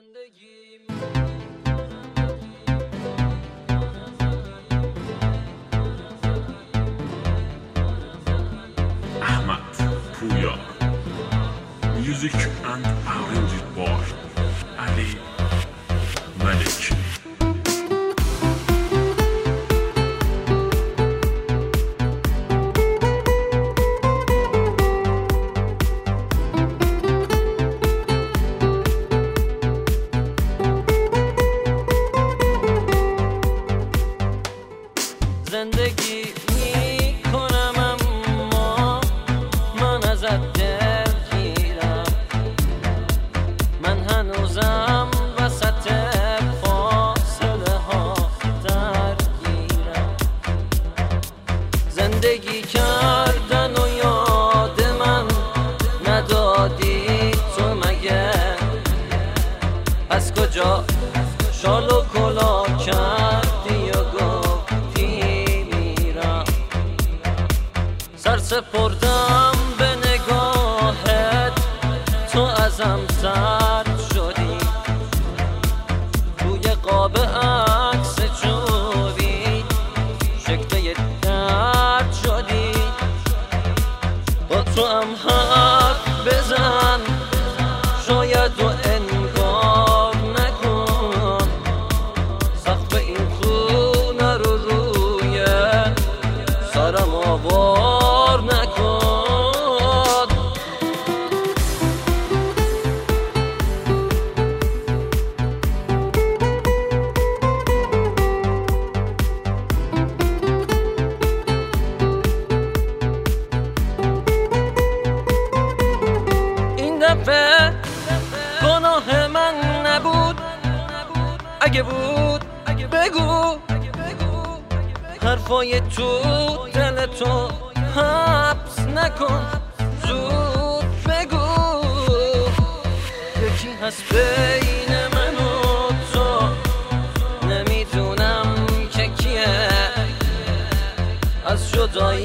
Ahmad Puya. Music and arranged by Ali Maliki. زندگی میکنم اما من ازت دلگیرم، من هنوزم وسط فاصله ها درگیرم. زندگی کردن و یاد من ندادی تو مگه؟ از کجا شال و کلا کردی و سر سپردم به نگاهت، تو ازم سرد شدی، توی قاب عکس چوبی شکل درد شدی. با تو هم حرف بزن شاید و انگار نکن، سقف این خونه رو روی سرم آوار نکن. این دفعه گناه من نبود، اگه بود بگو، حرفای تو دل تو حبس نکن، زود بگو. یکی هست بین من و تو، نمیدونم که کیه، از جدایی